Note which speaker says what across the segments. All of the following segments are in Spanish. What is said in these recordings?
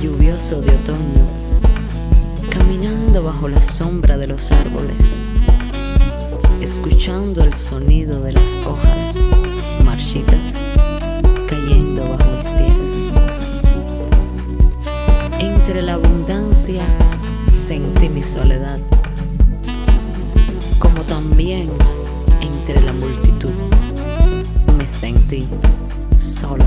Speaker 1: lluvioso de otoño, caminando bajo la sombra de los árboles, escuchando el sonido de las hojas marchitas cayendo bajo mis pies. Entre la abundancia sentí mi soledad, como también entre la multitud me sentí sola.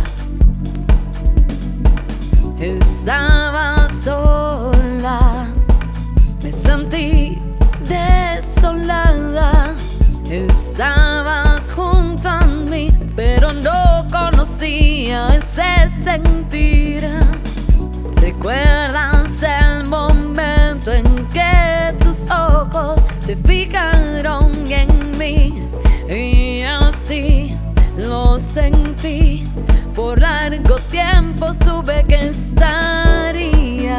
Speaker 1: Estaba sola, me sentí desolada. Estabas junto a mí, pero no conocía ese sentir. ¿Recuerdas el momento en que tus ojos se fijaron en mí? Y así lo sentí. Por largo tiempo supe que estaría.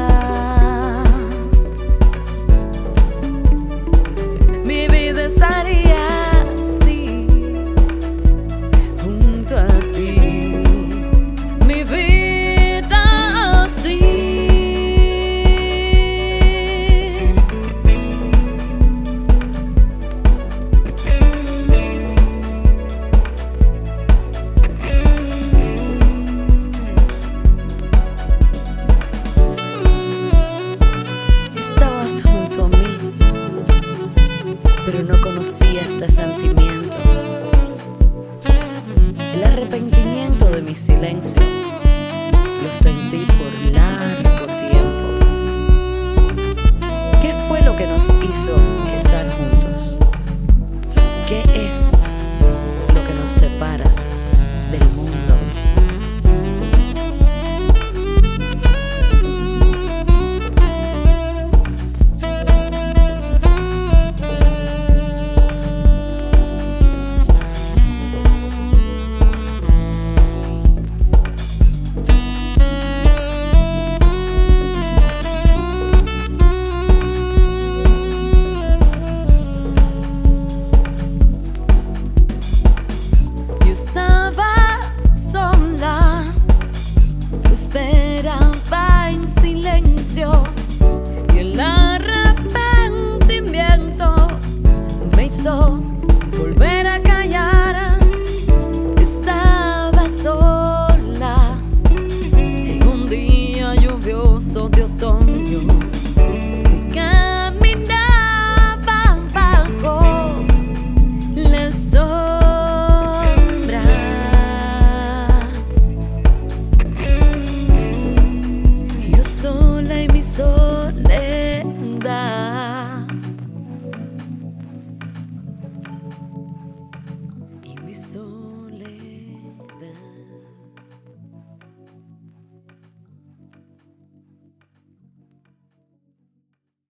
Speaker 1: Mi vida estaría así, junto a ti. Mi vida así. Estabas junto a mí, pero no conocía este sentimiento. El arrepentimiento de mi silencio lo sentí por largo tiempo. ¿Qué fue lo que nos hizo estar juntos?